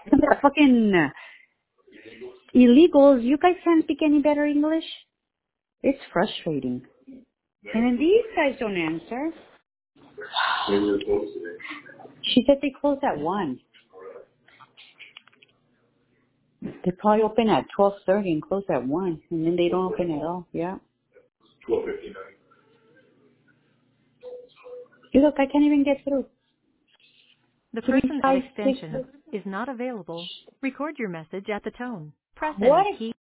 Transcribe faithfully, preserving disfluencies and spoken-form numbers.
The fucking uh, illegals, you guys can't speak any better English? It's frustrating. And then these guys don't answer. She said they close at one. They probably open at twelve thirty and close at one. And then they don't open at all. Yeah. twelve fifty-nine. Look, I can't even get through. The Three, person's five, six. extension is not available. Record your message at the tone. Press any What? key.